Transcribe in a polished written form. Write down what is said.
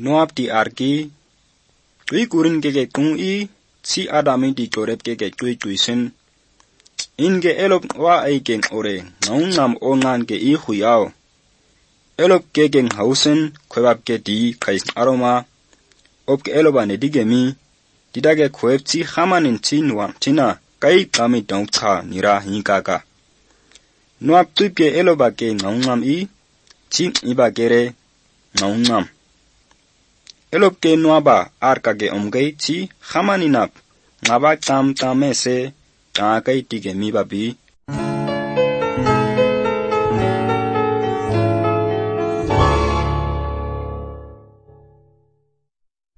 Noab di arki tui kurin keke kung I si adami di choret keke tui sin inge elop wa ay keng ore ngaung nam ongan ke I huyao elop kekeng hausen kwebab ke di kais aroma op ke eloba ne digemi didage kweb si hamanin sin wang tina kai kami dong cha nira hingaka Noab tuip ke eloba ke ngaung nam I ching iba kere ngaung nam elop ke Noaba arka ke omgay chi hamaninap ngaba tam tamese kai digemi babi